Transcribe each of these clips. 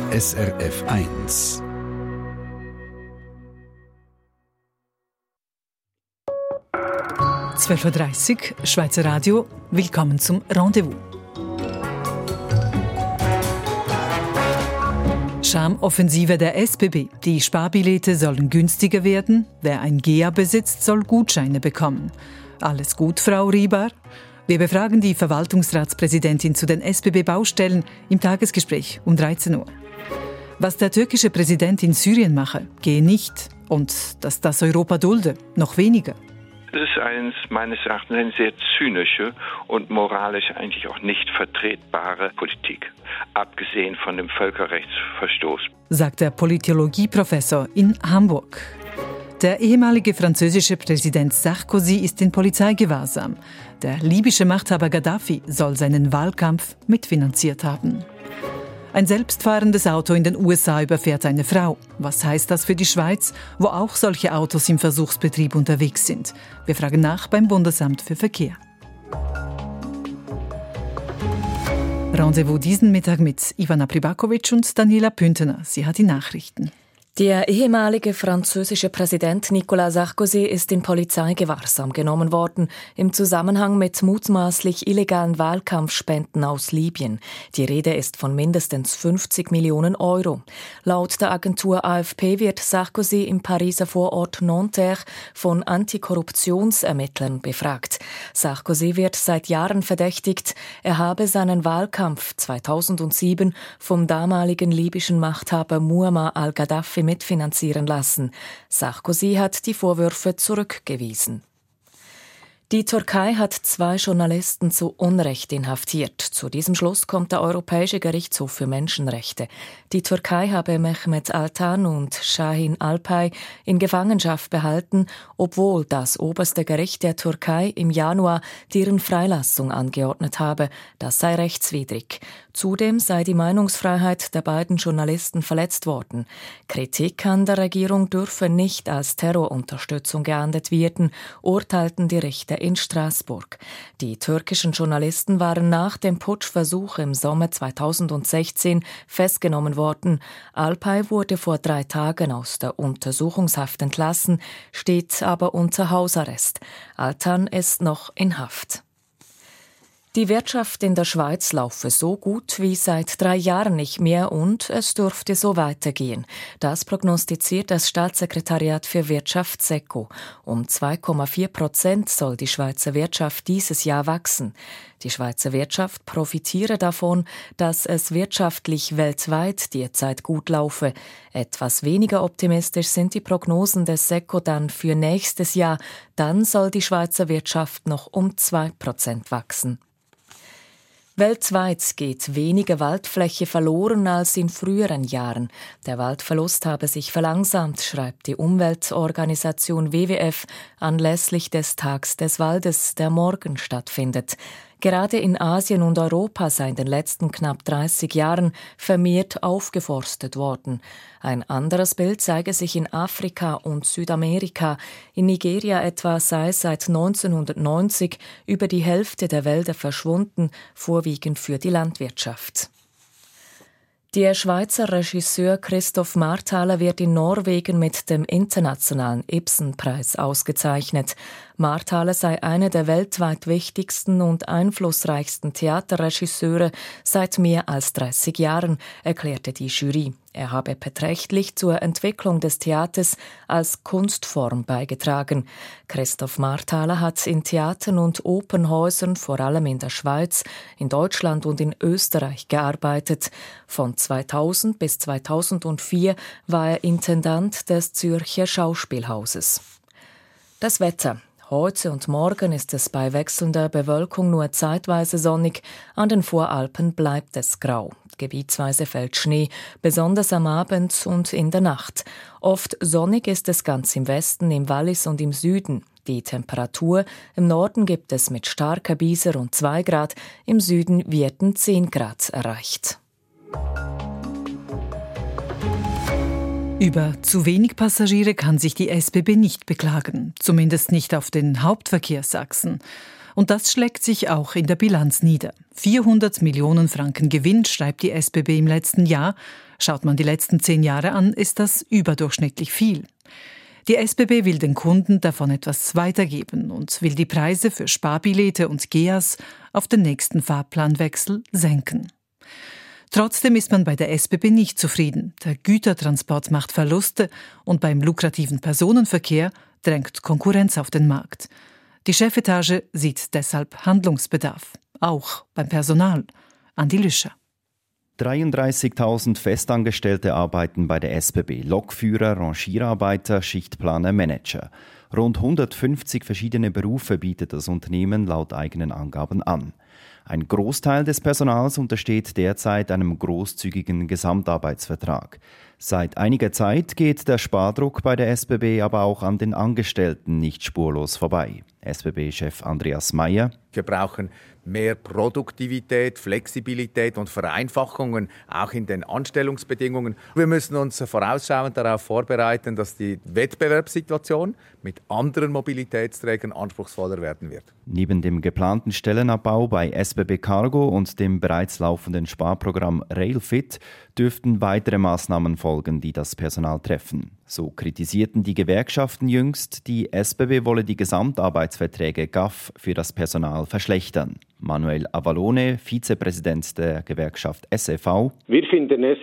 SRF 1. (12:30 Uhr) Schweizer Radio. Willkommen zum Rendezvous. Charmoffensive der SBB. Die Sparbillette sollen günstiger werden. Wer ein GEA besitzt, soll Gutscheine bekommen. Alles gut, Frau Riebar? Wir befragen die Verwaltungsratspräsidentin zu den SBB-Baustellen im Tagesgespräch um 13 Uhr. Was der türkische Präsident in Syrien mache, gehe nicht. Und dass das Europa dulde, noch weniger. Das ist meines Erachtens eine sehr zynische und moralisch eigentlich auch nicht vertretbare Politik, abgesehen von dem Völkerrechtsverstoß, sagt der Politologieprofessor in Hamburg. Der ehemalige französische Präsident Sarkozy ist in Polizeigewahrsam. Der libysche Machthaber Gaddafi soll seinen Wahlkampf mitfinanziert haben. Ein selbstfahrendes Auto in den USA überfährt eine Frau. Was heißt das für die Schweiz, wo auch solche Autos im Versuchsbetrieb unterwegs sind? Wir fragen nach beim Bundesamt für Verkehr. Rendezvous diesen Mittag mit Ivana Pribakovic und Daniela Püntener. Sie hat die Nachrichten. Der ehemalige französische Präsident Nicolas Sarkozy ist in Polizeigewahrsam genommen worden im Zusammenhang mit mutmaßlich illegalen Wahlkampfspenden aus Libyen. Die Rede ist von mindestens 50 Millionen Euro. Laut der Agentur AFP wird Sarkozy im Pariser Vorort Nanterre von Antikorruptionsermittlern befragt. Sarkozy wird seit Jahren verdächtigt, er habe seinen Wahlkampf 2007 vom damaligen libyschen Machthaber Muammar al-Gaddafi mitfinanzieren lassen. Sarkozy hat die Vorwürfe zurückgewiesen. Die Türkei hat 2 Journalisten zu Unrecht inhaftiert. Zu diesem Schluss kommt der Europäische Gerichtshof für Menschenrechte. Die Türkei habe Mehmet Altan und Şahin Alpay in Gefangenschaft behalten, obwohl das oberste Gericht der Türkei im Januar deren Freilassung angeordnet habe. Das sei rechtswidrig. Zudem sei die Meinungsfreiheit der beiden Journalisten verletzt worden. Kritik an der Regierung dürfe nicht als Terrorunterstützung geahndet werden, urteilten die Richter in Straßburg. Die türkischen Journalisten waren nach dem Putschversuch im Sommer 2016 festgenommen worden. Alpay wurde vor 3 Tagen aus der Untersuchungshaft entlassen, steht aber unter Hausarrest. Altan ist noch in Haft. Die Wirtschaft in der Schweiz laufe so gut wie seit 3 Jahren nicht mehr und es dürfte so weitergehen. Das prognostiziert das Staatssekretariat für Wirtschaft SECO. Um 2,4% soll die Schweizer Wirtschaft dieses Jahr wachsen. Die Schweizer Wirtschaft profitiere davon, dass es wirtschaftlich weltweit derzeit gut laufe. Etwas weniger optimistisch sind die Prognosen des SECO dann für nächstes Jahr. Dann soll die Schweizer Wirtschaft noch um 2% wachsen. Weltweit geht weniger Waldfläche verloren als in früheren Jahren. Der Waldverlust habe sich verlangsamt, schreibt die Umweltorganisation WWF anlässlich des Tags des Waldes, der morgen stattfindet. Gerade in Asien und Europa sei in den letzten knapp 30 Jahren vermehrt aufgeforstet worden. Ein anderes Bild zeige sich in Afrika und Südamerika. In Nigeria etwa sei seit 1990 über die Hälfte der Wälder verschwunden, vorwiegend für die Landwirtschaft. Der Schweizer Regisseur Christoph Marthaler wird in Norwegen mit dem internationalen Ibsen-Preis ausgezeichnet. Marthaler sei einer der weltweit wichtigsten und einflussreichsten Theaterregisseure seit mehr als 30 Jahren, erklärte die Jury. Er habe beträchtlich zur Entwicklung des Theaters als Kunstform beigetragen. Christoph Marthaler hat in Theatern und Opernhäusern vor allem in der Schweiz, in Deutschland und in Österreich gearbeitet. Von 2000 bis 2004 war er Intendant des Zürcher Schauspielhauses. Das Wetter. Heute und morgen ist es bei wechselnder Bewölkung nur zeitweise sonnig. An den Voralpen bleibt es grau. Gebietsweise fällt Schnee, besonders am Abend und in der Nacht. Oft sonnig ist es ganz im Westen, im Wallis und im Süden. Die Temperatur: im Norden gibt es mit starker Bise rund 2 Grad, im Süden werden 10 Grad erreicht. Über zu wenig Passagiere kann sich die SBB nicht beklagen, zumindest nicht auf den Hauptverkehrsachsen. Und das schlägt sich auch in der Bilanz nieder. 400 Millionen Franken Gewinn schreibt die SBB im letzten Jahr. Schaut man die letzten 10 Jahre an, ist das überdurchschnittlich viel. Die SBB will den Kunden davon etwas weitergeben und will die Preise für Sparbillete und GEAs auf den nächsten Fahrplanwechsel senken. Trotzdem ist man bei der SBB nicht zufrieden. Der Gütertransport macht Verluste und beim lukrativen Personenverkehr drängt Konkurrenz auf den Markt. Die Chefetage sieht deshalb Handlungsbedarf, auch beim Personal. Andi Lüscher. 33.000 Festangestellte arbeiten bei der SBB. Lokführer, Rangierarbeiter, Schichtplaner, Manager. Rund 150 verschiedene Berufe bietet das Unternehmen laut eigenen Angaben an. Ein Großteil des Personals untersteht derzeit einem großzügigen Gesamtarbeitsvertrag. Seit einiger Zeit geht der Spardruck bei der SBB aber auch an den Angestellten nicht spurlos vorbei. SBB-Chef Andreas Meier: Wir brauchen mehr Produktivität, Flexibilität und Vereinfachungen, auch in den Anstellungsbedingungen. Wir müssen uns vorausschauend darauf vorbereiten, dass die Wettbewerbssituation mit anderen Mobilitätsträgern anspruchsvoller werden wird. Neben dem geplanten Stellenabbau bei SBB Cargo und dem bereits laufenden Sparprogramm Railfit dürften weitere Maßnahmen folgen, die das Personal treffen. So kritisierten die Gewerkschaften jüngst, die SBB wolle die Gesamtarbeitsverträge GAF für das Personal verschlechtern. Manuel Avalone, Vizepräsident der Gewerkschaft SEV: Wir finden es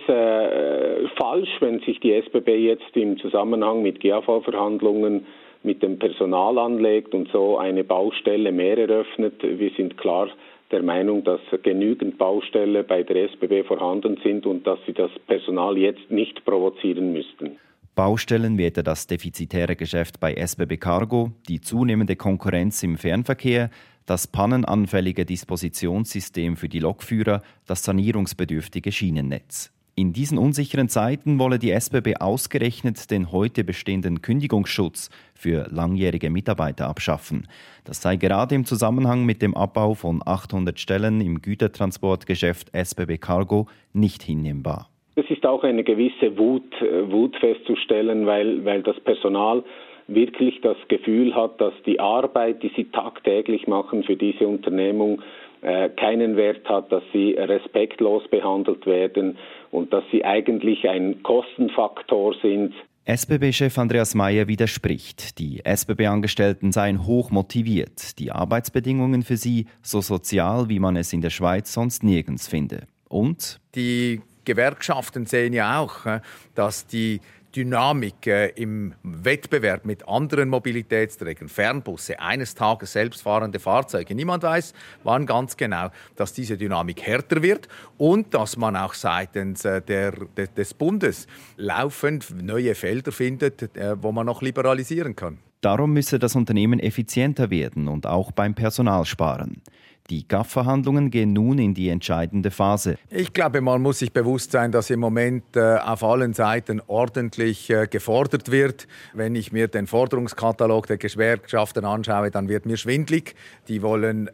falsch, wenn sich die SBB jetzt im Zusammenhang mit GAV-Verhandlungen mit dem Personal anlegt und so eine Baustelle mehr eröffnet. Wir sind klar der Meinung, dass genügend Baustellen bei der SBB vorhanden sind und dass sie das Personal jetzt nicht provozieren müssten. Baustellen wie etwa das defizitäre Geschäft bei SBB Cargo, die zunehmende Konkurrenz im Fernverkehr, das pannenanfällige Dispositionssystem für die Lokführer, das sanierungsbedürftige Schienennetz. In diesen unsicheren Zeiten wolle die SBB ausgerechnet den heute bestehenden Kündigungsschutz für langjährige Mitarbeiter abschaffen. Das sei gerade im Zusammenhang mit dem Abbau von 800 Stellen im Gütertransportgeschäft SBB Cargo nicht hinnehmbar. Es ist auch eine gewisse Wut festzustellen, weil das Personal wirklich das Gefühl hat, dass die Arbeit, die sie tagtäglich machen für diese Unternehmung, keinen Wert hat, dass sie respektlos behandelt werden und dass sie eigentlich ein Kostenfaktor sind. SBB-Chef Andreas Meier widerspricht. Die SBB-Angestellten seien hoch motiviert. Die Arbeitsbedingungen für sie so sozial, wie man es in der Schweiz sonst nirgends finde. Und die Gewerkschaften sehen ja auch, dass die Dynamik im Wettbewerb mit anderen Mobilitätsträgern, Fernbusse, eines Tages selbstfahrende Fahrzeuge. Niemand weiß, wann ganz genau, dass diese Dynamik härter wird und dass man auch seitens des Bundes laufend neue Felder findet, wo man noch liberalisieren kann. Darum müsse das Unternehmen effizienter werden und auch beim Personal sparen. Die GAF-Verhandlungen gehen nun in die entscheidende Phase. Ich glaube, man muss sich bewusst sein, dass im Moment auf allen Seiten ordentlich gefordert wird. Wenn ich mir den Forderungskatalog der Gewerkschaften anschaue, dann wird mir schwindlig. Die wollen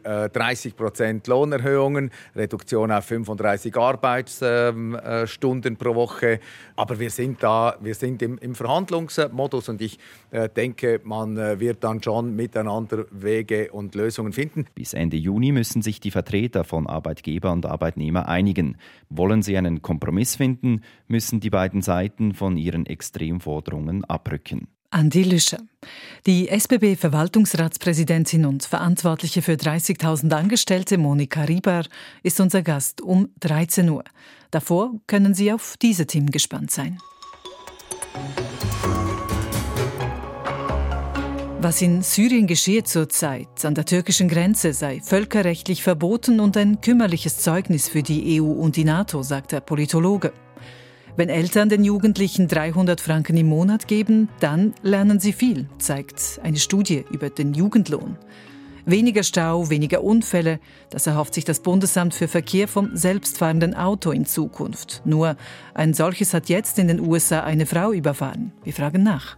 30% Lohnerhöhungen, Reduktion auf 35 Arbeitsstunden pro Woche. Aber wir sind im Verhandlungsmodus und ich denke, man wird dann schon miteinander Wege und Lösungen finden. Bis Ende Juni müssen sich die Vertreter von Arbeitgeber und Arbeitnehmer einigen. Wollen sie einen Kompromiss finden, müssen die beiden Seiten von ihren Extremforderungen abrücken. Andi Lüscher. Die SBB-Verwaltungsratspräsidentin und Verantwortliche für 30.000 Angestellte Monika Rieber ist unser Gast um 13 Uhr. Davor können Sie auf diese Themen gespannt sein. Was in Syrien geschehe zurzeit an der türkischen Grenze sei völkerrechtlich verboten und ein kümmerliches Zeugnis für die EU und die NATO, sagt der Politologe. Wenn Eltern den Jugendlichen 300 Franken im Monat geben, dann lernen sie viel, zeigt eine Studie über den Jugendlohn. Weniger Stau, weniger Unfälle, das erhofft sich das Bundesamt für Verkehr vom selbstfahrenden Auto in Zukunft. Nur ein solches hat jetzt in den USA eine Frau überfahren. Wir fragen nach.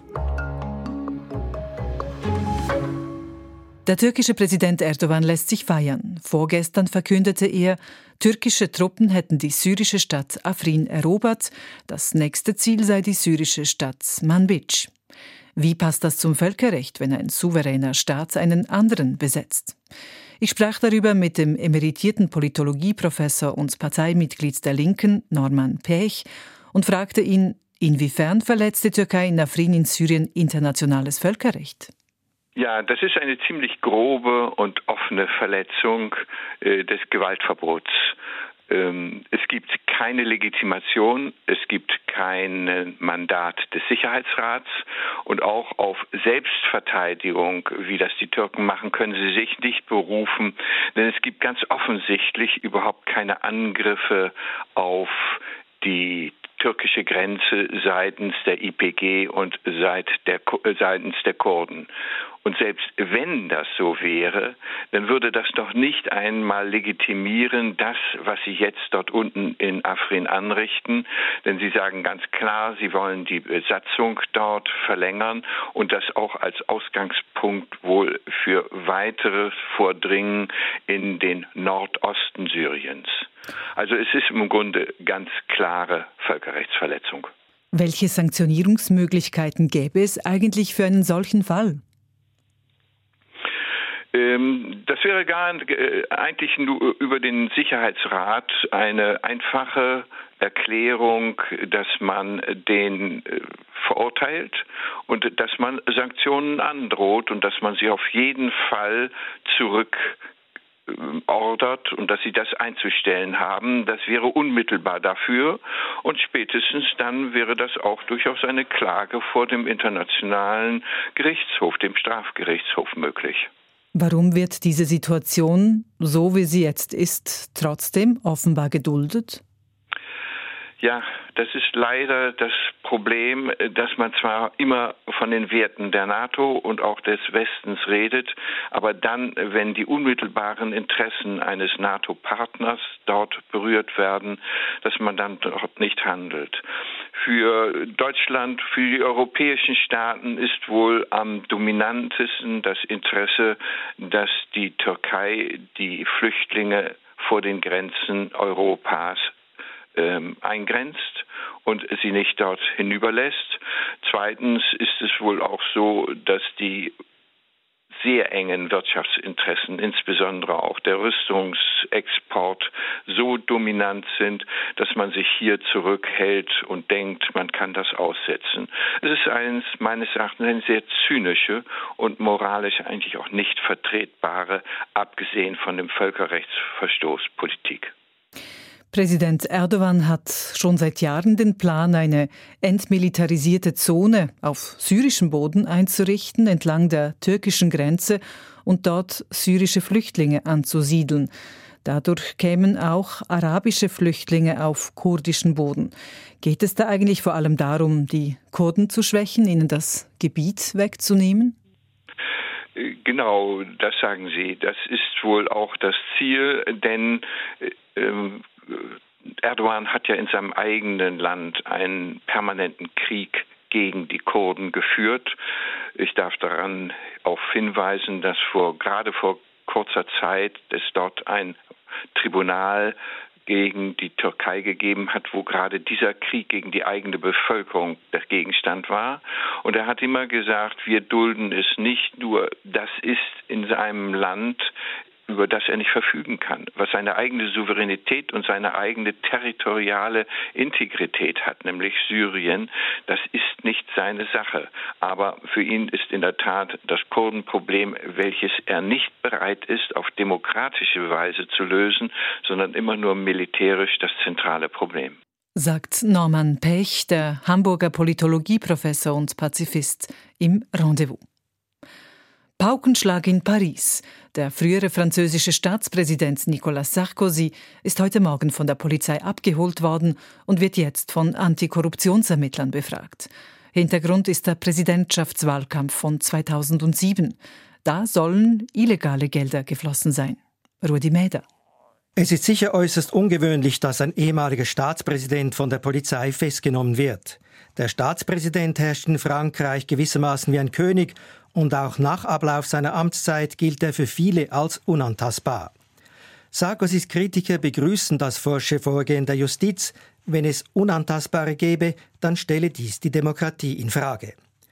Der türkische Präsident Erdogan lässt sich feiern. Vorgestern verkündete er, türkische Truppen hätten die syrische Stadt Afrin erobert. Das nächste Ziel sei die syrische Stadt Manbij. Wie passt das zum Völkerrecht, wenn ein souveräner Staat einen anderen besetzt? Ich sprach darüber mit dem emeritierten Politologieprofessor und Parteimitglied der Linken, Norman Pech, und fragte ihn, inwiefern verletzt die Türkei in Afrin in Syrien internationales Völkerrecht? Ja, das ist eine ziemlich grobe und offene Verletzung des Gewaltverbots. Es gibt keine Legitimation, es gibt kein Mandat des Sicherheitsrats und auch auf Selbstverteidigung, wie das die Türken machen, können sie sich nicht berufen, denn es gibt ganz offensichtlich überhaupt keine Angriffe auf die türkische Grenze seitens der YPG und seitens der Kurden. Und selbst wenn das so wäre, dann würde das doch nicht einmal legitimieren, das, was sie jetzt dort unten in Afrin anrichten. Denn sie sagen ganz klar, sie wollen die Besatzung dort verlängern und das auch als Ausgangspunkt wohl für weiteres Vordringen in den Nordosten Syriens. Also es ist im Grunde ganz klare Völkerrechtsverletzung. Welche Sanktionierungsmöglichkeiten gäbe es eigentlich für einen solchen Fall? Das wäre eigentlich nur über den Sicherheitsrat eine einfache Erklärung, dass man den verurteilt und dass man Sanktionen androht und dass man sie auf jeden Fall zurückordert und dass sie das einzustellen haben. Das wäre unmittelbar dafür und spätestens dann wäre das auch durchaus eine Klage vor dem Internationalen Gerichtshof, dem Strafgerichtshof möglich. Warum wird diese Situation, so wie sie jetzt ist, trotzdem offenbar geduldet? Ja, das ist leider das Problem, dass man zwar immer von den Werten der NATO und auch des Westens redet, aber dann, wenn die unmittelbaren Interessen eines NATO-Partners dort berührt werden, dass man dann dort nicht handelt. Für Deutschland, für die europäischen Staaten ist wohl am dominantesten das Interesse, dass die Türkei die Flüchtlinge vor den Grenzen Europas eingrenzt und sie nicht dort hinüberlässt. Zweitens ist es wohl auch so, dass die sehr engen Wirtschaftsinteressen, insbesondere auch der Rüstungsexport, so dominant sind, dass man sich hier zurückhält und denkt, man kann das aussetzen. Es ist meines Erachtens eine sehr zynische und moralisch eigentlich auch nicht vertretbare, abgesehen von dem Völkerrechtsverstoß, Politik. Präsident Erdogan hat schon seit Jahren den Plan, eine entmilitarisierte Zone auf syrischem Boden einzurichten, entlang der türkischen Grenze und dort syrische Flüchtlinge anzusiedeln. Dadurch kämen auch arabische Flüchtlinge auf kurdischem Boden. Geht es da eigentlich vor allem darum, die Kurden zu schwächen, ihnen das Gebiet wegzunehmen? Genau, das sagen Sie. Das ist wohl auch das Ziel, denn Erdogan hat ja in seinem eigenen Land einen permanenten Krieg gegen die Kurden geführt. Ich darf daran auch hinweisen, dass gerade vor kurzer Zeit es dort ein Tribunal gegen die Türkei gegeben hat, wo gerade dieser Krieg gegen die eigene Bevölkerung der Gegenstand war. Und er hat immer gesagt, wir dulden es nicht, nur das ist in seinem Land, über das er nicht verfügen kann, was seine eigene Souveränität und seine eigene territoriale Integrität hat, nämlich Syrien. Das ist nicht seine Sache. Aber für ihn ist in der Tat das Kurdenproblem, welches er nicht bereit ist, auf demokratische Weise zu lösen, sondern immer nur militärisch das zentrale Problem. Sagt Norman Pech, der Hamburger Politologieprofessor und Pazifist, im Rendezvous. Paukenschlag in Paris. Der frühere französische Staatspräsident Nicolas Sarkozy ist heute Morgen von der Polizei abgeholt worden und wird jetzt von Antikorruptionsermittlern befragt. Hintergrund ist der Präsidentschaftswahlkampf von 2007. Da sollen illegale Gelder geflossen sein. Rudi Mäder. Es ist sicher äußerst ungewöhnlich, dass ein ehemaliger Staatspräsident von der Polizei festgenommen wird. Der Staatspräsident herrscht in Frankreich gewissermaßen wie ein König und auch nach Ablauf seiner Amtszeit gilt er für viele als unantastbar. Sarkozys Kritiker begrüßen das forsche Vorgehen der Justiz. Wenn es Unantastbare gäbe, dann stelle dies die Demokratie in Frage.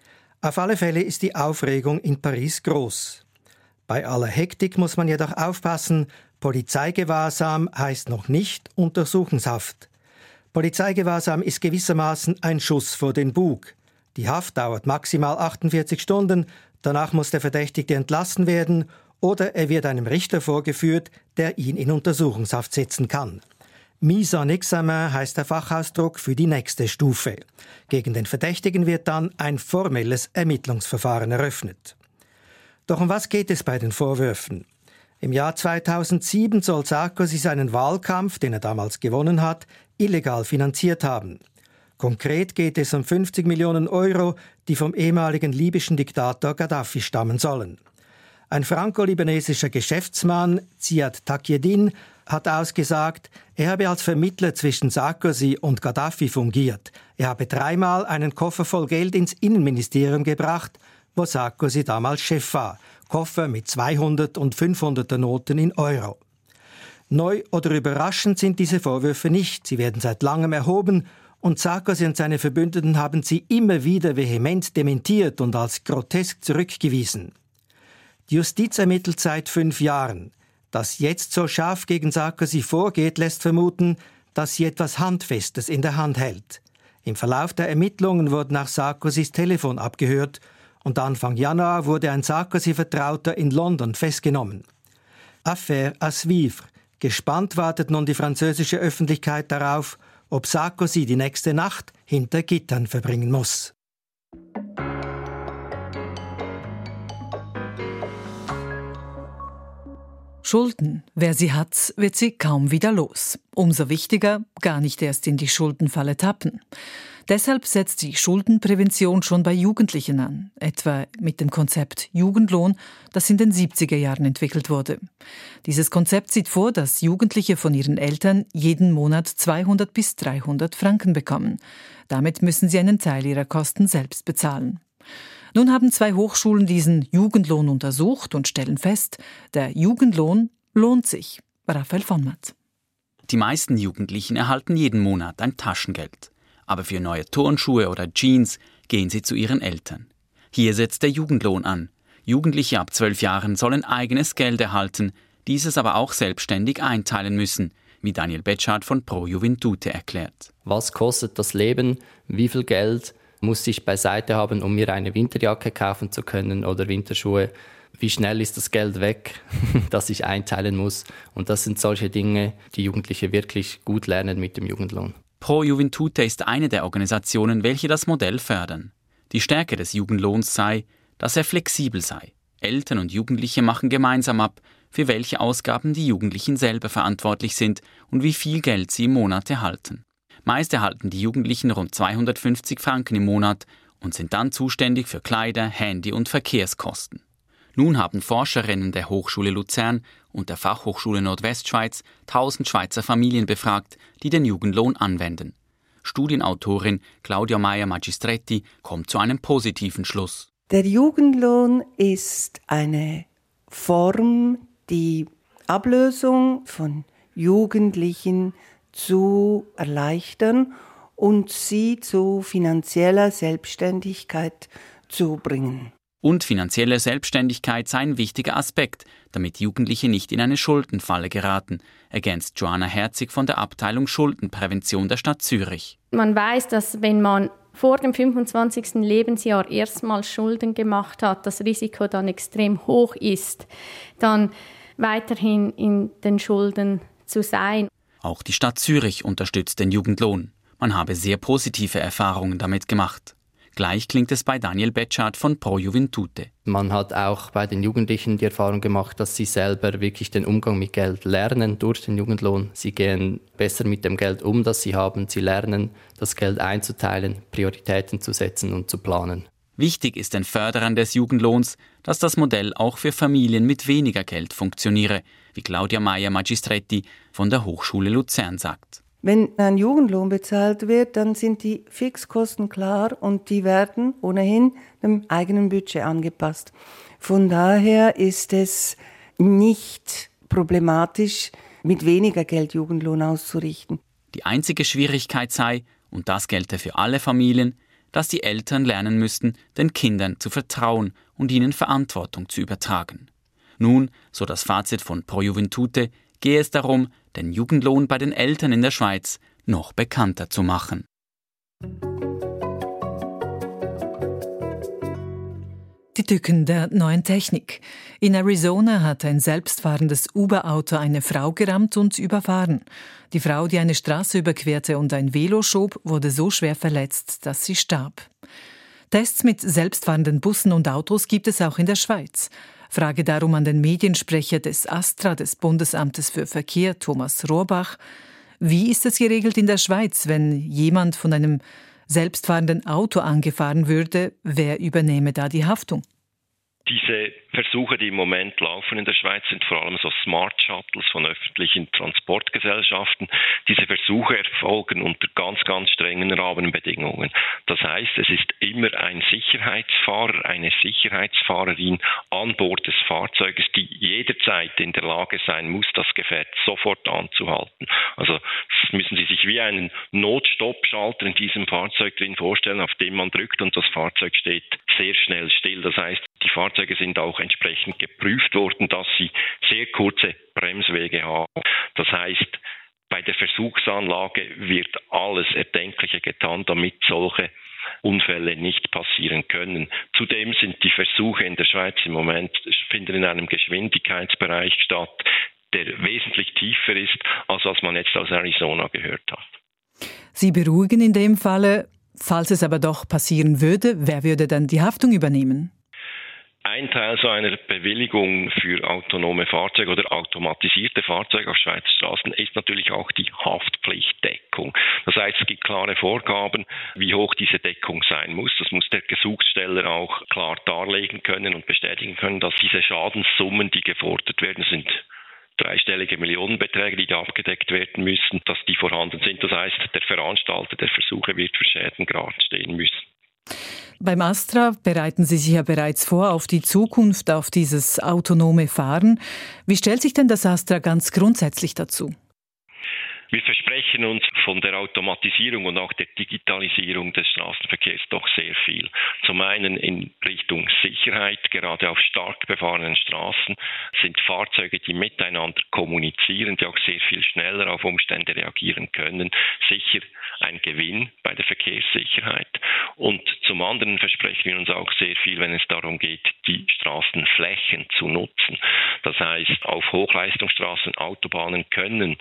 Auf alle Fälle ist die Aufregung in Paris groß. Bei aller Hektik muss man jedoch aufpassen, Polizeigewahrsam heißt noch nicht Untersuchungshaft. Polizeigewahrsam ist gewissermaßen ein Schuss vor den Bug. Die Haft dauert maximal 48 Stunden, danach muss der Verdächtige entlassen werden oder er wird einem Richter vorgeführt, der ihn in Untersuchungshaft setzen kann. Mise en examen heißt der Fachausdruck für die nächste Stufe. Gegen den Verdächtigen wird dann ein formelles Ermittlungsverfahren eröffnet. Doch um was geht es bei den Vorwürfen? Im Jahr 2007 soll Sarkozy seinen Wahlkampf, den er damals gewonnen hat, illegal finanziert haben. Konkret geht es um 50 Millionen Euro, die vom ehemaligen libyschen Diktator Gaddafi stammen sollen. Ein franco-libanesischer Geschäftsmann, Ziad Taqieddin, hat ausgesagt, er habe als Vermittler zwischen Sarkozy und Gaddafi fungiert. Er habe 3-mal einen Koffer voll Geld ins Innenministerium gebracht, wo Sarkozy damals Chef war. Koffer mit 200 und 500er Noten in Euro. Neu oder überraschend sind diese Vorwürfe nicht. Sie werden seit langem erhoben und Sarkozy und seine Verbündeten haben sie immer wieder vehement dementiert und als grotesk zurückgewiesen. Die Justiz ermittelt seit 5 Jahren. Dass jetzt so scharf gegen Sarkozy vorgeht, lässt vermuten, dass sie etwas Handfestes in der Hand hält. Im Verlauf der Ermittlungen wurde auch Sarkozys Telefon abgehört und Anfang Januar wurde ein Sarkozy-Vertrauter in London festgenommen. Affaire à suivre. Gespannt wartet nun die französische Öffentlichkeit darauf, ob Sarkozy die nächste Nacht hinter Gittern verbringen muss. Schulden, wer sie hat, wird sie kaum wieder los. Umso wichtiger, gar nicht erst in die Schuldenfalle tappen. Deshalb setzt die Schuldenprävention schon bei Jugendlichen an, etwa mit dem Konzept Jugendlohn, das in den 70er Jahren entwickelt wurde. Dieses Konzept sieht vor, dass Jugendliche von ihren Eltern jeden Monat 200 bis 300 Franken bekommen. Damit müssen sie einen Teil ihrer Kosten selbst bezahlen. Nun haben 2 Hochschulen diesen Jugendlohn untersucht und stellen fest, der Jugendlohn lohnt sich. Raphael von Matt. Die meisten Jugendlichen erhalten jeden Monat ein Taschengeld. Aber für neue Turnschuhe oder Jeans gehen sie zu ihren Eltern. Hier setzt der Jugendlohn an. Jugendliche ab 12 Jahren sollen eigenes Geld erhalten, dieses aber auch selbstständig einteilen müssen, wie Daniel Betschart von Pro Juventute erklärt. Was kostet das Leben? Wie viel Geld muss ich beiseite haben, um mir eine Winterjacke kaufen zu können oder Winterschuhe? Wie schnell ist das Geld weg, das ich einteilen muss? Und das sind solche Dinge, die Jugendliche wirklich gut lernen mit dem Jugendlohn. Pro Juventute ist eine der Organisationen, welche das Modell fördern. Die Stärke des Jugendlohns sei, dass er flexibel sei. Eltern und Jugendliche machen gemeinsam ab, für welche Ausgaben die Jugendlichen selber verantwortlich sind und wie viel Geld sie im Monat erhalten. Meist erhalten die Jugendlichen rund 250 Franken im Monat und sind dann zuständig für Kleider, Handy und Verkehrskosten. Nun haben Forscherinnen der Hochschule Luzern und der Fachhochschule Nordwestschweiz 1000 Schweizer Familien befragt, die den Jugendlohn anwenden. Studienautorin Claudia Meier-Magistretti kommt zu einem positiven Schluss. Der Jugendlohn ist eine Form, die Ablösung von Jugendlichen zu erleichtern und sie zu finanzieller Selbstständigkeit zu bringen. Und finanzielle Selbstständigkeit sei ein wichtiger Aspekt, damit Jugendliche nicht in eine Schuldenfalle geraten, ergänzt Joanna Herzig von der Abteilung Schuldenprävention der Stadt Zürich. Man weiß, dass wenn man vor dem 25. Lebensjahr erstmals Schulden gemacht hat, das Risiko dann extrem hoch ist, dann weiterhin in den Schulden zu sein. Auch die Stadt Zürich unterstützt den Jugendlohn. Man habe sehr positive Erfahrungen damit gemacht. Gleich klingt es bei Daniel Betschart von Pro Juventute. Man hat auch bei den Jugendlichen die Erfahrung gemacht, dass sie selber wirklich den Umgang mit Geld lernen durch den Jugendlohn. Sie gehen besser mit dem Geld um, das sie haben. Sie lernen, das Geld einzuteilen, Prioritäten zu setzen und zu planen. Wichtig ist den Förderern des Jugendlohns, dass das Modell auch für Familien mit weniger Geld funktioniere, wie Claudia Meier-Magistretti von der Hochschule Luzern sagt. Wenn ein Jugendlohn bezahlt wird, dann sind die Fixkosten klar und die werden ohnehin dem eigenen Budget angepasst. Von daher ist es nicht problematisch, mit weniger Geld Jugendlohn auszurichten. Die einzige Schwierigkeit sei, und das gelte für alle Familien, dass die Eltern lernen müssten, den Kindern zu vertrauen und ihnen Verantwortung zu übertragen. Nun, so das Fazit von Pro Juventute, gehe es darum, den Jugendlohn bei den Eltern in der Schweiz noch bekannter zu machen. Die Tücken der neuen Technik. In Arizona hat ein selbstfahrendes Uber-Auto eine Frau gerammt und überfahren. Die Frau, die eine Straße überquerte und ein Velo schob, wurde so schwer verletzt, dass sie starb. Tests mit selbstfahrenden Bussen und Autos gibt es auch in der Schweiz. Frage darum an den Mediensprecher des AStRA, des Bundesamtes für Verkehr, Thomas Rohrbach. Wie ist es geregelt in der Schweiz, wenn jemand von einem selbstfahrenden Auto angefahren würde? Wer übernehme da die Haftung? Diese Versuche, die im Moment laufen in der Schweiz, sind vor allem so Smart Shuttles von öffentlichen Transportgesellschaften. Diese Versuche erfolgen unter ganz, ganz strengen Rahmenbedingungen. Das heißt, es ist immer ein Sicherheitsfahrer, eine Sicherheitsfahrerin an Bord des Fahrzeuges, die jederzeit in der Lage sein muss, das Gefährt sofort anzuhalten. Also das müssen Sie sich wie einen Notstoppschalter in diesem Fahrzeug drin vorstellen, auf den man drückt und das Fahrzeug steht sehr schnell still. Das heißt, die Fahrzeuge sind auch entsprechend geprüft worden, dass sie sehr kurze Bremswege haben. Das heißt, bei der Versuchsanlage wird alles Erdenkliche getan, damit solche Unfälle nicht passieren können. Zudem sind die Versuche in der Schweiz im Moment, finden in einem Geschwindigkeitsbereich statt, der wesentlich tiefer ist, als was man jetzt aus Arizona gehört hat. Sie beruhigen in dem Falle, falls es aber doch passieren würde, wer würde dann die Haftung übernehmen? Ein Teil so einer Bewilligung für autonome Fahrzeuge oder automatisierte Fahrzeuge auf Schweizer Straßen ist natürlich auch die Haftpflichtdeckung. Das heißt, es gibt klare Vorgaben, wie hoch diese Deckung sein muss. Das muss der Gesuchssteller auch klar darlegen können und bestätigen können, dass diese Schadenssummen, die gefordert werden, sind dreistellige Millionenbeträge, die da abgedeckt werden müssen, dass die vorhanden sind. Das heißt, der Veranstalter der Versuche wird für Schäden gerade stehen müssen. Beim AStRA bereiten Sie sich ja bereits vor auf die Zukunft, auf dieses autonome Fahren. Wie stellt sich denn das AStRA ganz grundsätzlich dazu? Wir versprechen uns von der Automatisierung und auch der Digitalisierung des Straßenverkehrs doch sehr viel. Zum einen in Richtung Sicherheit. Gerade auf stark befahrenen Straßen sind Fahrzeuge, die miteinander kommunizieren, die auch sehr viel schneller auf Umstände reagieren können, sicher ein Gewinn bei der Verkehrssicherheit. Und zum anderen versprechen wir uns auch sehr viel, wenn es darum geht, die Straßenflächen zu nutzen. Das heißt, auf Hochleistungsstraßen, Autobahnen können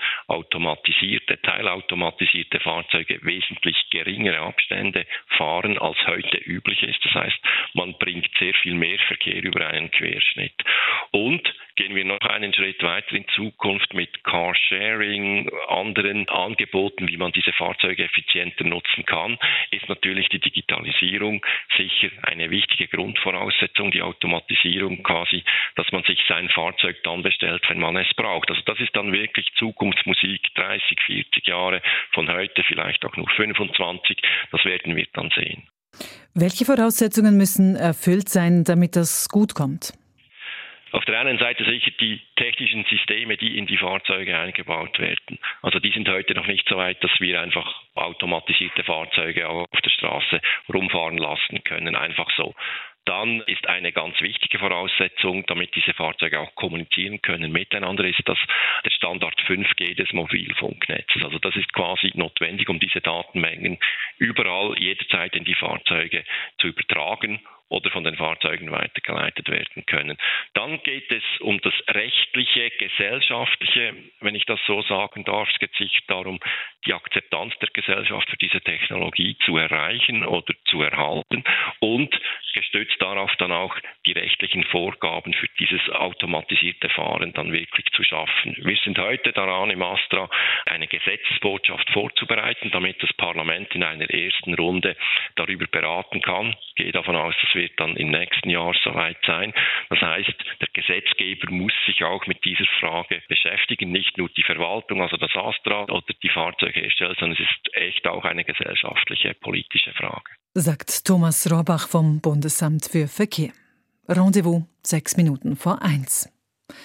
teilautomatisierte Fahrzeuge wesentlich geringere Abstände fahren, als heute üblich ist. Das heißt, man bringt sehr viel mehr Verkehr über einen Querschnitt. Und gehen wir noch einen Schritt weiter in Zukunft mit Carsharing, anderen Angeboten, wie man diese Fahrzeuge effizienter nutzen kann, ist natürlich die Digitalisierung sicher eine wichtige Grundvoraussetzung, die Automatisierung quasi, dass man sich sein Fahrzeug dann bestellt, wenn man es braucht. Also das ist dann wirklich Zukunftsmusik, 30, 40 Jahre von heute, vielleicht auch nur 25, das werden wir dann sehen. Welche Voraussetzungen müssen erfüllt sein, damit das gut kommt? Auf der einen Seite sicher die technischen Systeme, die in die Fahrzeuge eingebaut werden. Also die sind heute noch nicht so weit, dass wir einfach automatisierte Fahrzeuge auf der Straße rumfahren lassen können, einfach so. Dann ist eine ganz wichtige Voraussetzung, damit diese Fahrzeuge auch kommunizieren können miteinander, ist das der Standard 5G des Mobilfunknetzes. Also das ist quasi notwendig, um diese Datenmengen überall jederzeit in die Fahrzeuge zu übertragen oder von den Fahrzeugen weitergeleitet werden können. Dann geht es um das rechtliche, gesellschaftliche, wenn ich das so sagen darf. Es geht sicher darum, die Akzeptanz der Gesellschaft für diese Technologie zu erreichen oder zu erhalten und gestützt darauf dann auch die rechtlichen Vorgaben für dieses automatisierte Fahren dann wirklich zu schaffen. Wir sind heute daran, im AStRA eine Gesetzesbotschaft vorzubereiten, damit das Parlament in einer ersten Runde darüber beraten kann. Ich gehe davon aus, das wird dann im nächsten Jahr soweit sein. Das heißt, der Gesetzgeber muss sich auch mit dieser Frage beschäftigen, nicht nur die Verwaltung, also das AStRA oder die Fahrzeughersteller, sondern es ist echt auch eine gesellschaftliche, politische Frage. Sagt Thomas Rohrbach vom Bundesamt für Verkehr. Rendezvous 6 Minuten vor 1.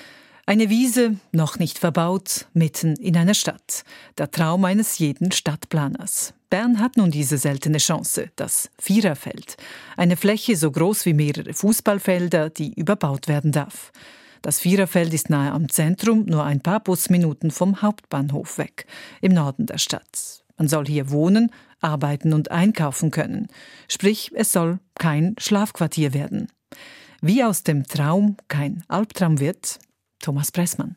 Eine Wiese, noch nicht verbaut, mitten in einer Stadt. Der Traum eines jeden Stadtplaners. Bern hat nun diese seltene Chance, das Viererfeld. Eine Fläche so groß wie mehrere Fußballfelder, die überbaut werden darf. Das Viererfeld ist nahe am Zentrum, nur ein paar Busminuten vom Hauptbahnhof weg, im Norden der Stadt. Man soll hier wohnen, arbeiten und einkaufen können. Sprich, es soll kein Schlafquartier werden. Wie aus dem Traum kein Albtraum wird, Thomas Pressmann.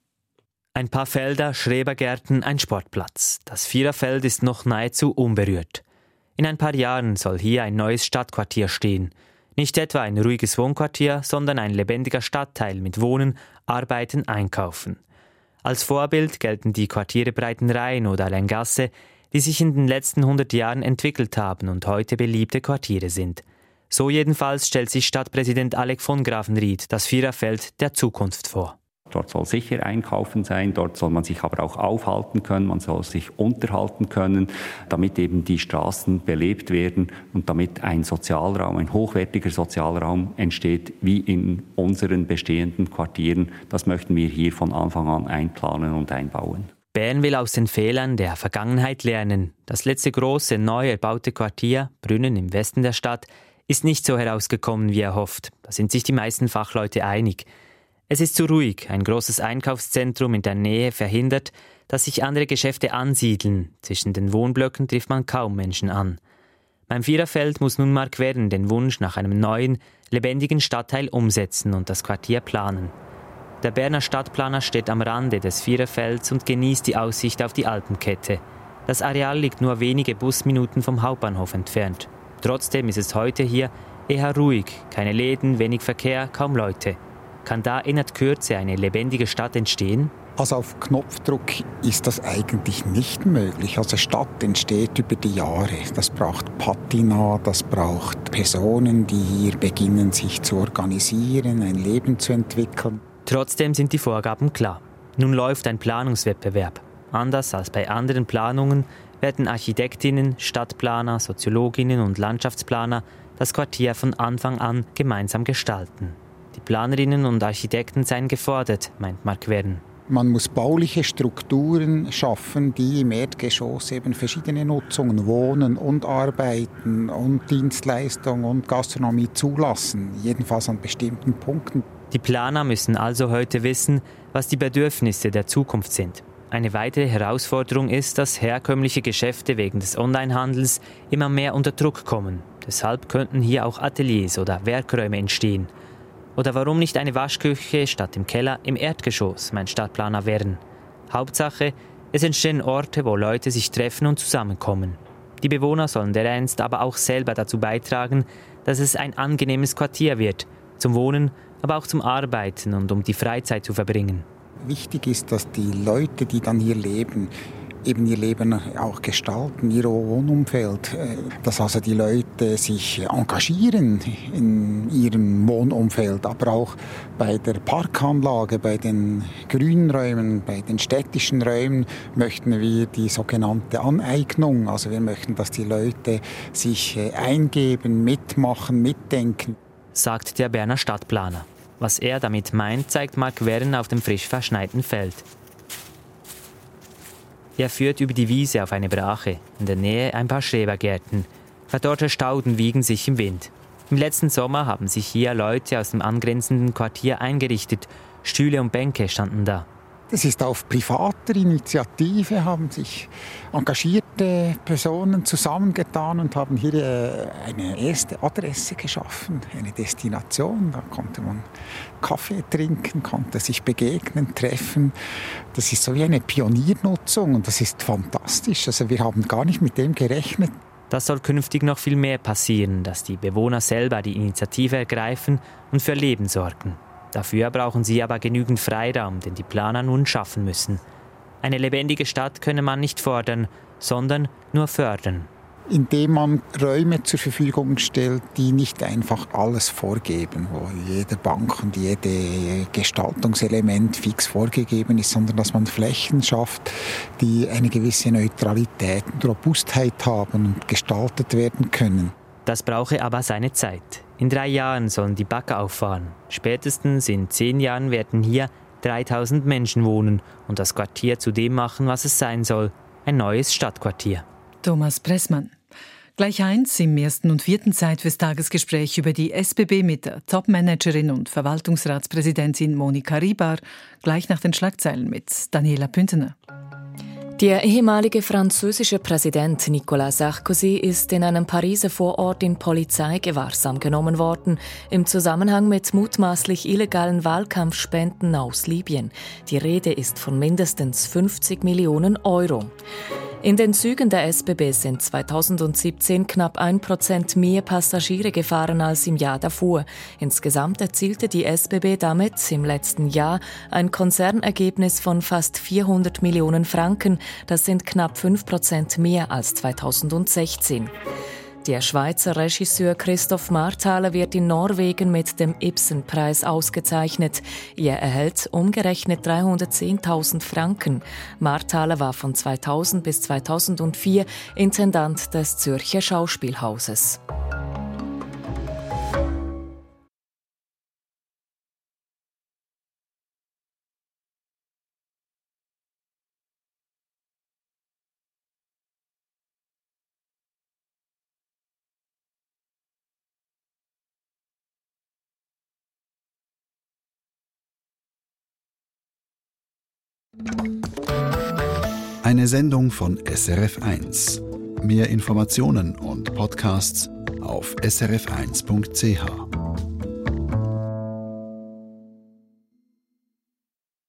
Ein paar Felder, Schrebergärten, ein Sportplatz. Das Viererfeld ist noch nahezu unberührt. In ein paar Jahren soll hier ein neues Stadtquartier stehen. Nicht etwa ein ruhiges Wohnquartier, sondern ein lebendiger Stadtteil mit Wohnen, Arbeiten, Einkaufen. Als Vorbild gelten die Quartiere Breitenrhein oder Lengasse, die sich in den letzten 100 Jahren entwickelt haben und heute beliebte Quartiere sind. So jedenfalls stellt sich Stadtpräsident Alec von Grafenried das Viererfeld der Zukunft vor. Dort soll sicher einkaufen sein, dort soll man sich aber auch aufhalten können, man soll sich unterhalten können, damit eben die Straßen belebt werden und damit ein Sozialraum, ein hochwertiger Sozialraum entsteht, wie in unseren bestehenden Quartieren. Das möchten wir hier von Anfang an einplanen und einbauen. Bern will aus den Fehlern der Vergangenheit lernen. Das letzte große, neu erbaute Quartier, Brünnen im Westen der Stadt, ist nicht so herausgekommen, wie erhofft. Da sind sich die meisten Fachleute einig. Es ist zu ruhig, ein großes Einkaufszentrum in der Nähe verhindert, dass sich andere Geschäfte ansiedeln. Zwischen den Wohnblöcken trifft man kaum Menschen an. Beim Viererfeld muss nun Marc Werren den Wunsch nach einem neuen, lebendigen Stadtteil umsetzen und das Quartier planen. Der Berner Stadtplaner steht am Rande des Viererfelds und genießt die Aussicht auf die Alpenkette. Das Areal liegt nur wenige Busminuten vom Hauptbahnhof entfernt. Trotzdem ist es heute hier eher ruhig, keine Läden, wenig Verkehr, kaum Leute. Kann da in der Kürze eine lebendige Stadt entstehen? Also auf Knopfdruck ist das eigentlich nicht möglich. Also Stadt entsteht über die Jahre. Das braucht Patina, das braucht Personen, die hier beginnen, sich zu organisieren, ein Leben zu entwickeln. Trotzdem sind die Vorgaben klar. Nun läuft ein Planungswettbewerb. Anders als bei anderen Planungen werden Architektinnen, Stadtplaner, Soziologinnen und Landschaftsplaner das Quartier von Anfang an gemeinsam gestalten. Die Planerinnen und Architekten seien gefordert, meint Marc Werren. Man muss bauliche Strukturen schaffen, die im Erdgeschoss eben verschiedene Nutzungen, Wohnen und Arbeiten und Dienstleistungen und Gastronomie zulassen, jedenfalls an bestimmten Punkten. Die Planer müssen also heute wissen, was die Bedürfnisse der Zukunft sind. Eine weitere Herausforderung ist, dass herkömmliche Geschäfte wegen des Onlinehandels immer mehr unter Druck kommen. Deshalb könnten hier auch Ateliers oder Werkräume entstehen. Oder warum nicht eine Waschküche statt im Keller im Erdgeschoss, meint Stadtplaner Werren. Hauptsache, es entstehen Orte, wo Leute sich treffen und zusammenkommen. Die Bewohner sollen dereinst aber auch selber dazu beitragen, dass es ein angenehmes Quartier wird, zum Wohnen, aber auch zum Arbeiten und um die Freizeit zu verbringen. Wichtig ist, dass die Leute, die dann hier leben, eben ihr Leben auch gestalten, ihr Wohnumfeld, dass also die Leute sich engagieren in ihrem Wohnumfeld, aber auch bei der Parkanlage, bei den Grünräumen, bei den städtischen Räumen möchten wir die sogenannte Aneignung, also wir möchten, dass die Leute sich eingeben, mitmachen, mitdenken. Sagt der Berner Stadtplaner. Was er damit meint, zeigt Marc Werren auf dem frisch verschneiten Feld. Er führt über die Wiese auf eine Brache, in der Nähe ein paar Schrebergärten. Verdorrte Stauden wiegen sich im Wind. Im letzten Sommer haben sich hier Leute aus dem angrenzenden Quartier eingerichtet. Stühle und Bänke standen da. Das ist auf privater Initiative, haben sich engagierte Personen zusammengetan und haben hier eine erste Adresse geschaffen, eine Destination. Da konnte man Kaffee trinken, konnte sich begegnen, treffen. Das ist so wie eine Pioniernutzung und das ist fantastisch. Also wir haben gar nicht mit dem gerechnet. Das soll künftig noch viel mehr passieren, dass die Bewohner selber die Initiative ergreifen und für Leben sorgen. Dafür brauchen sie aber genügend Freiraum, den die Planer nun schaffen müssen. Eine lebendige Stadt könne man nicht fordern, sondern nur fördern. Indem man Räume zur Verfügung stellt, die nicht einfach alles vorgeben, wo jede Bank und jede Gestaltungselement fix vorgegeben ist, sondern dass man Flächen schafft, die eine gewisse Neutralität und Robustheit haben und gestaltet werden können. Das brauche aber seine Zeit. In 3 Jahren sollen die Bagger auffahren. Spätestens in 10 Jahren werden hier 3.000 Menschen wohnen und das Quartier zu dem machen, was es sein soll: ein neues Stadtquartier. Thomas Pressmann. Gleich 1 im 1. und 4. Zeit fürs Tagesgespräch über die SBB mit der Topmanagerin und Verwaltungsratspräsidentin Monika Ribar, gleich nach den Schlagzeilen mit Daniela Püntener. Der ehemalige französische Präsident Nicolas Sarkozy ist in einem Pariser Vorort in Polizeigewahrsam genommen worden, im Zusammenhang mit mutmaßlich illegalen Wahlkampfspenden aus Libyen. Die Rede ist von mindestens 50 Millionen Euro. In den Zügen der SBB sind 2017 knapp 1% mehr Passagiere gefahren als im Jahr davor. Insgesamt erzielte die SBB damit im letzten Jahr ein Konzernergebnis von fast 400 Millionen Franken. Das sind knapp 5% mehr als 2016. Der Schweizer Regisseur Christoph Marthaler wird in Norwegen mit dem Ibsen-Preis ausgezeichnet. Er erhält umgerechnet 310.000 Franken. Marthaler war von 2000 bis 2004 Intendant des Zürcher Schauspielhauses. Eine Sendung von SRF1. Mehr Informationen und Podcasts auf srf1.ch.